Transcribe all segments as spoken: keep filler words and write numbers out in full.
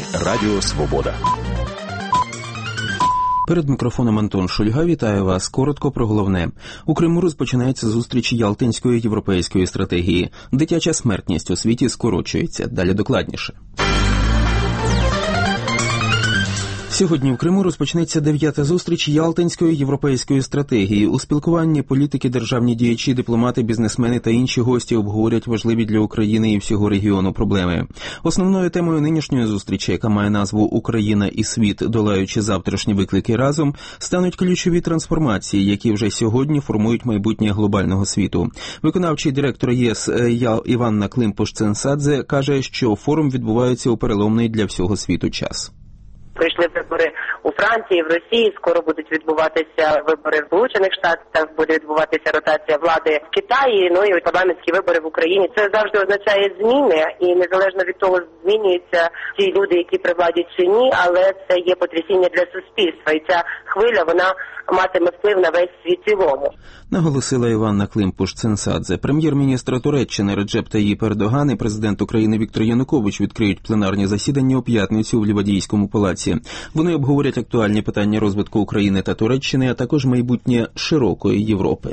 Радіо Свобода. Перед мікрофоном Антон Шульга. Вітаю вас. Коротко про головне. У Криму розпочинається зустріч Ялтинської європейської стратегії. Дитяча смертність у світі скорочується. Далі докладніше. Сьогодні в Криму розпочнеться дев'ята зустріч Ялтинської європейської стратегії. У спілкуванні політики, державні діячі, дипломати, бізнесмени та інші гості обговорять важливі для України і всього регіону проблеми. Основною темою нинішньої зустрічі, яка має назву «Україна і світ, долаючи завтрашні виклики разом», стануть ключові трансформації, які вже сьогодні формують майбутнє глобального світу. Виконавчий директор ЄС Іванна Климпуш-Цинцадзе каже, що форум відбувається у переломний для всього світу час. Прийшли вибори у Франції, в Росії, скоро будуть відбуватися вибори в Сполучених Штатах, буде відбуватися ротація влади в Китаї, ну і парламентські вибори в Україні. Це завжди означає зміни, і незалежно від того, змінюються ті люди, які при владі чи ні, але це є потрясіння для суспільства, і ця хвиля, вона матиме вплив на весь світ цілому. Наголосила Іванна Климпуш-Цинцадзе. Прем'єр-міністр Туреччини Реджеп Таїп Ердоган і президент України Віктор Янукович відкриють пленарні засідання у п'ятницю в Лівадійському палаці. Вони обговорять актуальні питання розвитку України та Туреччини, а також майбутнє широкої Європи.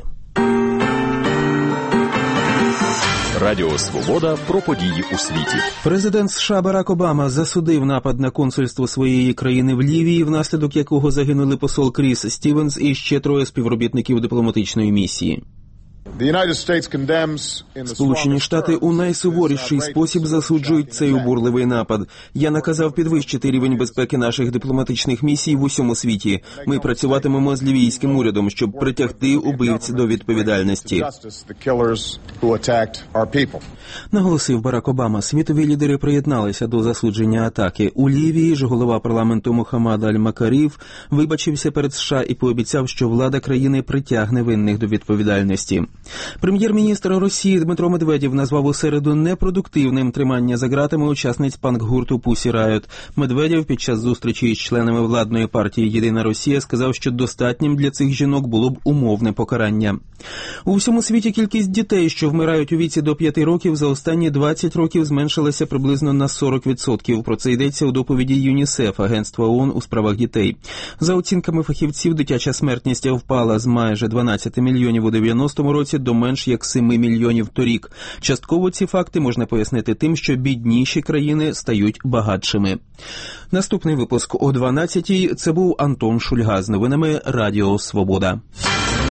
Радіо Свобода про події у світі. Президент США Барак Обама засудив напад на консульство своєї країни в Лівії, внаслідок якого загинули посол Кріс Стівенс і ще троє співробітників дипломатичної місії. Сполучені Штати у найсуворіший спосіб засуджують цей обурливий напад. Я наказав підвищити рівень безпеки наших дипломатичних місій в усьому світі. Ми працюватимемо з лівійським урядом, щоб притягти убивць до відповідальності. Наголосив Барак Обама. Світові лідери приєдналися до засудження атаки. У Лівії ж голова парламенту Мохаммад Аль-Макарів вибачився перед США і пообіцяв, що влада країни притягне винних до відповідальності. Прем'єр-міністр Росії Дмитро Медведєв назвав у середу непродуктивним тримання за ґратами учасниць панк-гурту Pussy Riot. Медведєв під час зустрічі із членами владної партії «Єдина Росія» сказав, що достатнім для цих жінок було б умовне покарання. У всьому світі кількість дітей, що вмирають у віці до п'яти років, за останні двадцять років зменшилася приблизно на сорок відсотків. Про це йдеться у доповіді ЮНІСЕФ, агентства ООН у справах дітей. За оцінками фахівців, дитяча смертність впала з майже дванадцяти мільйонів у дев'яностому році до менш як семи мільйонів торік. Частково ці факти можна пояснити тим, що бідніші країни стають багатшими. Наступний випуск о дванадцятій. Це був Антон Шульга з новинами Радіо Свобода.